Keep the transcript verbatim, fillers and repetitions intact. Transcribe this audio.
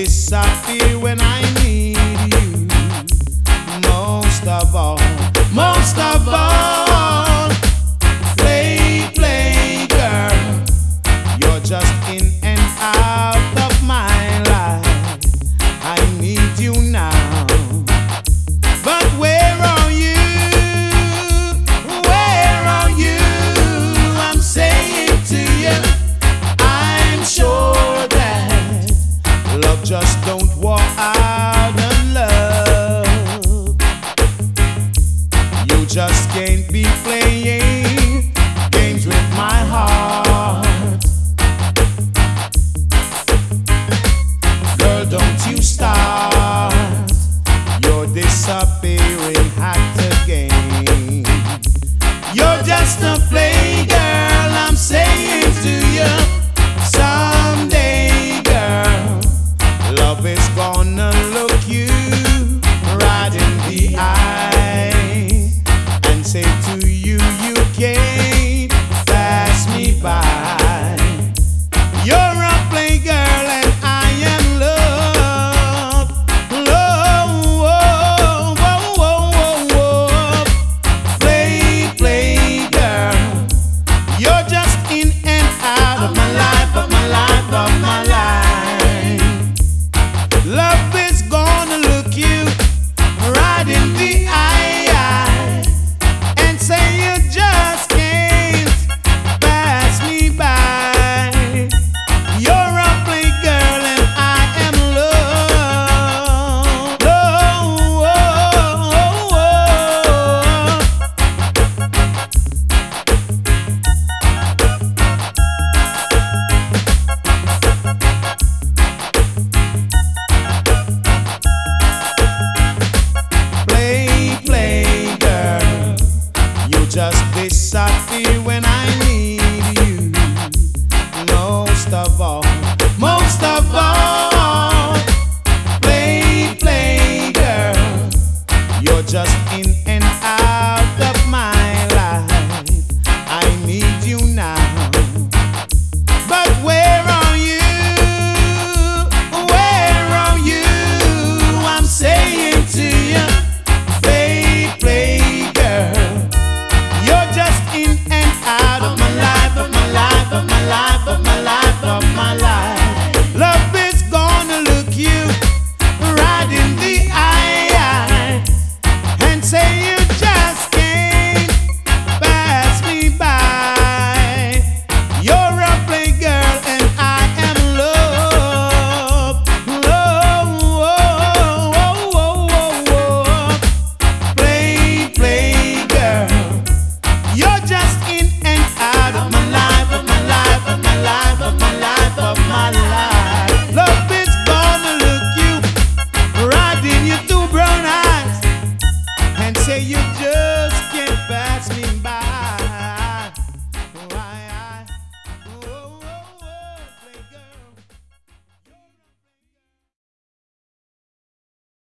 disappear when I need you. Most of all, most of all, play, play, girl. You're just in and out of my life. I need you now. But where are you? Where are you? I'm saying to you, I'm sure that love just don't walk out of love. You just can't be playing games with my heart. Girl, don't you start. You're disappearing at the game. You're just a play girl, I'm saying to you. Someday, girl, love is gonna look you right in the eye and say to you, you can't pass me by. You're a play girl and I am love. Love, whoa, whoa, whoa, whoa. Play, play girl. You're just in and out of my life, of my life, of my life. Love is gonna look you right in the eye and say you just can't pass me by. You're a play girl and I am love. Love, whoa, whoa, play, play girl. You just disappear when I need you. Most of all, most of all, play, play girl. You're just in and out of my life. I need you now. But where are you? Where are you? I'm saying to you, play, play girl. You're just in and out of my life, of my life, of my life, of my life, of my life. Love is gonna look you right in the eye and say you just can't pass me by. You're a play girl and I am love. Love, whoa, whoa, whoa, whoa. Play, play girl. You're just in and out of my life, of my life, of my life, of my life, of my life. Love is gonna look you right in your two brown eyes and say you